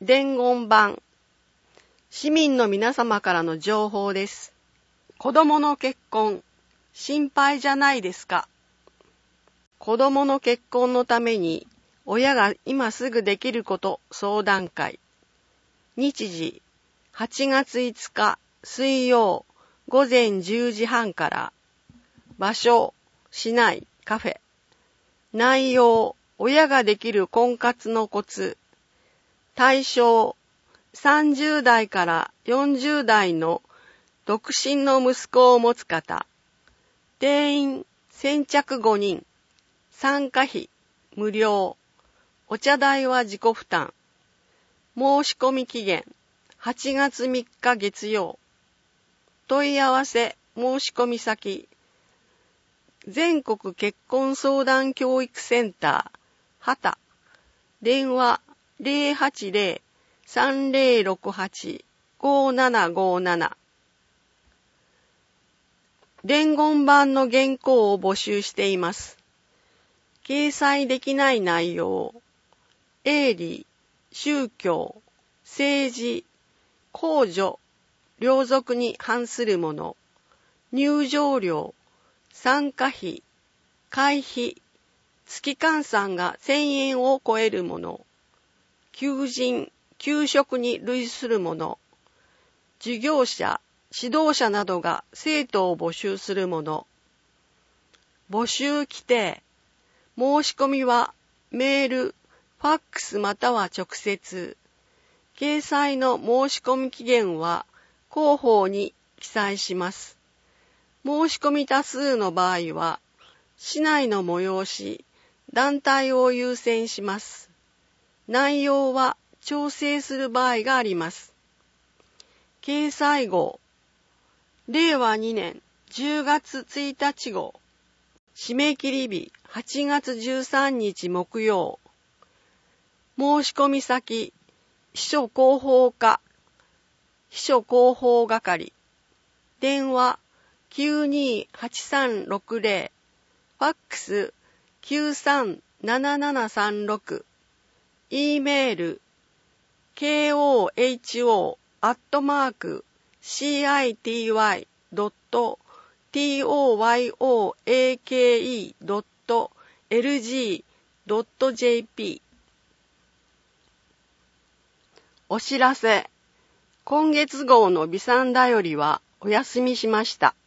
伝言板。市民の皆様からの情報です。子供の結婚、心配じゃないですか。子供の結婚のために、親が今すぐできること相談会。日時、8月5日水曜午前10時半から。場所、市内カフェ。内容、親ができる婚活のコツ。対象、30代から40代の独身の息子を持つ方。定員先着5人。参加費無料。お茶代は自己負担。申し込み期限8月3日月曜。問い合わせ申し込み先。全国結婚相談教育センター、畑。電話080-3068-5757。伝言板の原稿を募集しています。掲載できない内容、営利、宗教、政治、公序、良俗に反するもの、入場料、参加費、会費、月換算が1000円を超えるもの、求人、求職に類するもの、授業者、指導者などが生徒を募集するもの、募集規定、申し込みはメール、ファックスまたは直接、掲載の申し込み期限は広報に記載します。申し込み多数の場合は、市内の催し、団体を優先します。内容は調整する場合があります。掲載号、令和2年10月1日号、締め切り日8月13日木曜。申し込み先、秘書広報課、秘書広報係。電話928360、ファックス937736、E メール koho@city.toyake.lg.jp。 お知らせ。今月号の微産だよりはお休みしました。